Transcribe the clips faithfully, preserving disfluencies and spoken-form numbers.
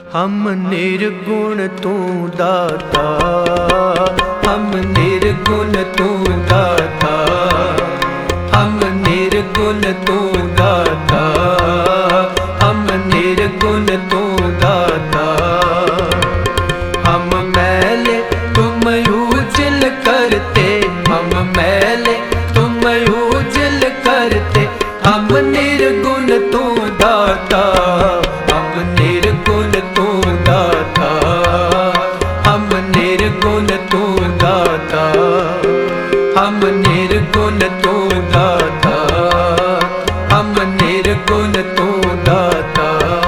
हम निर्गुण तू दाता, हम निर्गुण तू दाता, हम निर्गुण तू दाता, हम निर्गुण तू दाता। हम मैले तुम उजल करते, हम मैले तुम उजल करते, हम निर्गुण तू दाता, हम निर्गुण तू दाता, हम निर्गुण तू दाता, हम निर्गुण तू दाता, हम निर्गुण तू दाता।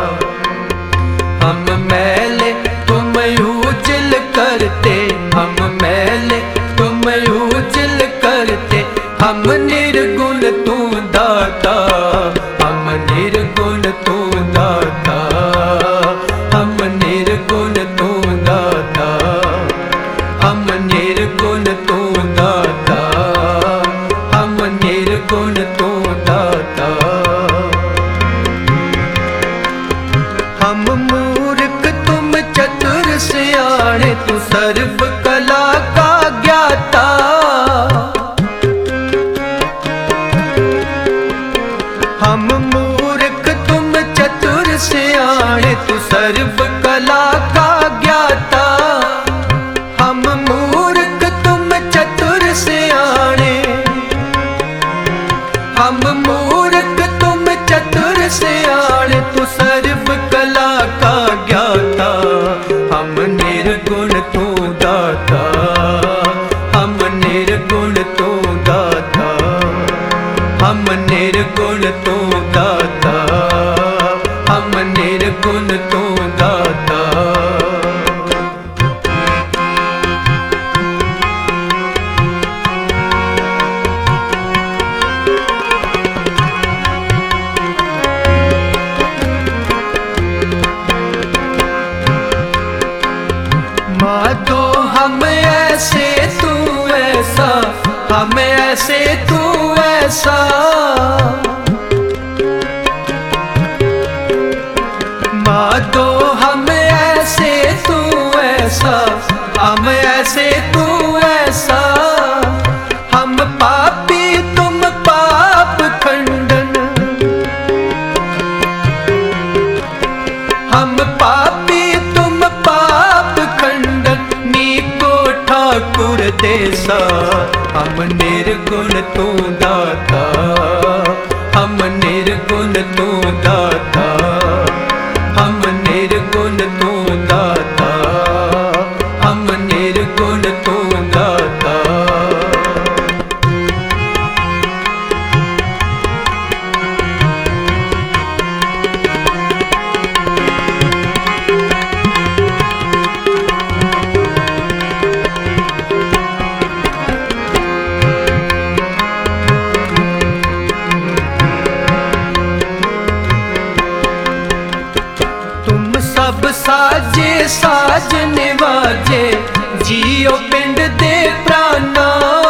हम मैले तुम उजल करते, हम मैले तुम उजल करते, हम निर्गुण तू दाता, हम निर्गुण तू दाता, हम निर्गुण तू दाता, हम निर्गुण तू दाता, हम निर्गुण तू दाता। हम मूर्ख तुम चतुर सियाणे, तू सर्व कला का ज्ञाता। हम मूर्ख तुम चतुर सियाणे, तू सर्व कला का ज्ञाता। हम मूर्ख तुम चतुर सियाणे, हम मूर्ख तुम चतुर सियाणे, तू सर्व कला का ज्ञाता। हम निर्गुण तू दाता, हम निर्गुण तू दाता, हम निर्गुण तू दाता, हम निर्गुण तू दाता। माधो हम ऐसे तू ऐसा, हम ऐसे तू ऐसा। माधो हम ऐसे तू ऐसा, हम ऐसे तू ऐसा। हम पापी तुम पाप खंडन, हम पापी तुम पाप खंडन, नीको ठाकुर देसा। हम निर्गुण तू दाता, हम निर्गुण तू दाता, हम निर्गुण तू दाता, हम निर्गुण तू दाता। सब साजे साज निवाजे, जियो पिंड दे प्राणा।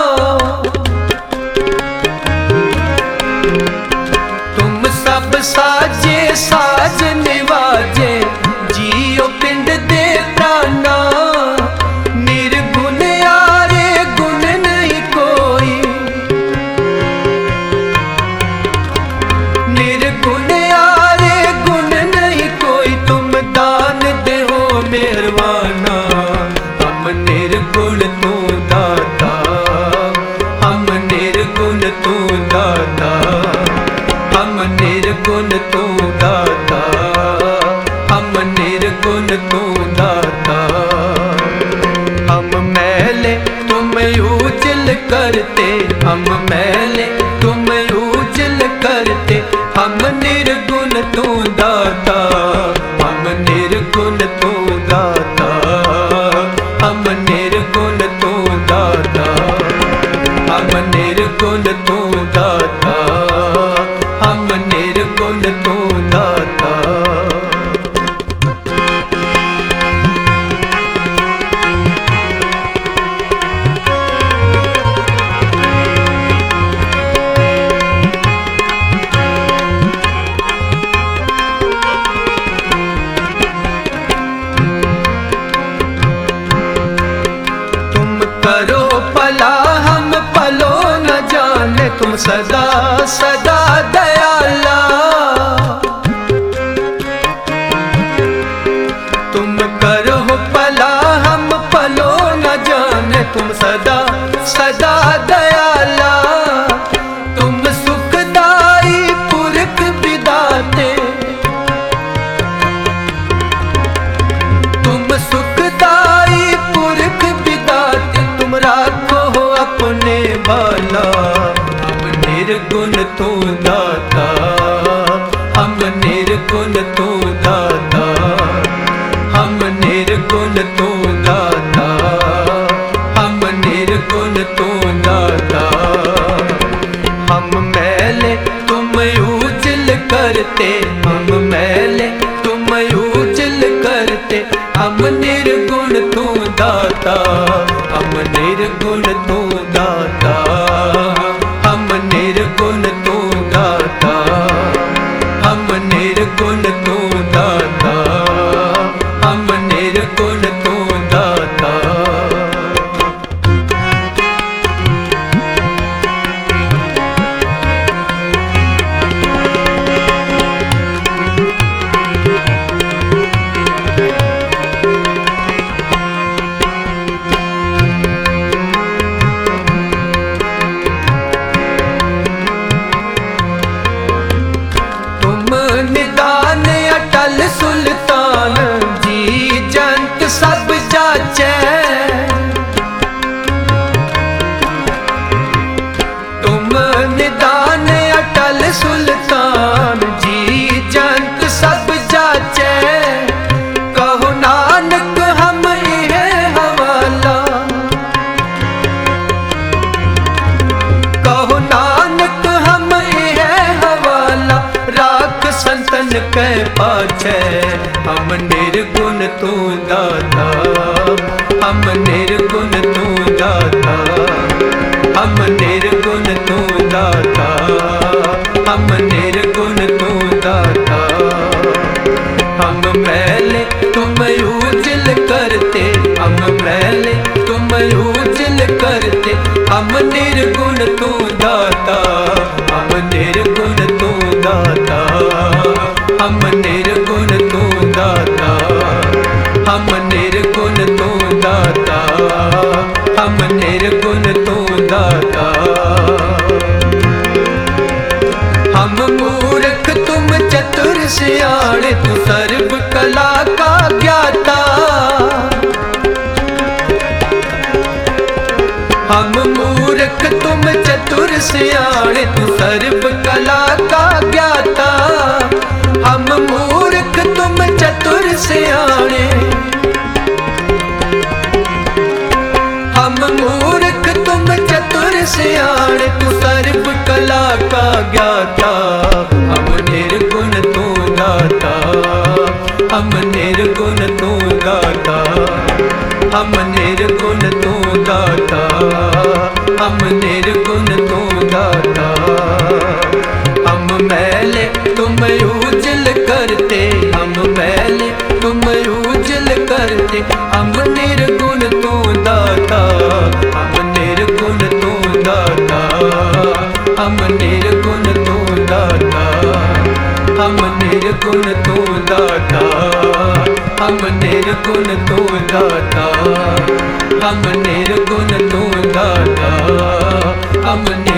तुम सब साजे साज निवाजे, जियो पिंड दे प्राणा। निर्गुण यारे गुण नहीं कोई, निर्गुण यारे गुण नहीं कोई, तुम दान देहो मेहरबाना। हम निर्गुण तू दाता, हम निर्गुण तू दाता, हम निर्गुण तू दाता, हम निर्गुण तू दाता। हम मैले तुम उजल करते, हम मैले तुम उजल करते, हम निर्गुण तू दाता, हम निर्गुण तू दाता, हम निर्गुण तू दाता, हम निर्गुण तू दाता, हम निर्गुण तू दाता। तुम सदा सदा दयाला। तुम करो भला हम भलो न जाने, तुम सदा सदा दयाला। तुम सुखदाई पुरख विदाते, तुम सुखदाई पुरख विदाते। तुम राखो हो अपने बाला, हम निर्गुण तू दाता, हम निर्गुण तू दाता, हम निर्गुण तू दाता, हम निर्गुण तू दाता। हम मैले तुम उजल करते, हम मैले तुम उजल करते। हम निर्गुण तू दाता, हम निर्गुण तू दाता, हम निर्गुण तू दाता, हम निर्गुण तू दाता, हम निर्गुण तू दाता। निदान अटल सुल्तान जी जंत सब जाचे। तुम निदान अटल सुल्तान जी जंत सब जाचे। कहो नानक हम इहे हवाला, कहो नानक हम इहे हवाला। राख संतन के पाछे, हम निर्गुण तू दाता, हम निर्गुण तू दाता, हम निर्गुण तू दाता, हम निर्गुण तू दाता। हम मैले तुम उजल करते, हम मैले तुम उजल करते। हम निर्गुण तू दाता, हम निर्गुण तू दाता, हम निर्गुण तू दाता, हम निर्गुण तू दाता, हम निर्गुण तू दाता। हम मूर्ख तुम चतुर सियाणे, तू सर्व कला का ज्ञाता। हम मूर्ख तुम चतुर सियाणे, तू सर्व कला का ज्ञाता। हम मूर्ख तुम चतुर सियाणे, हम मूर्ख तुम चतुर सियाणे। तू सर्व कला का ज्ञाता, हम निर्गुण तू दाता, हम निर्गुण तू दाता, हम निर्गुण तू दाता, हम निर्गुण तू दाता। हम मैले तुम उजल करते, हम मैले तुम उजल करते। हम निर्गुण तू दाता, हम निर्गुण तू दाता, हम निर्गुण तू दाता, हम निर्गुण तू दाता, हम निर्गुण तू दाता, हम निर्गुण तू दाता, हम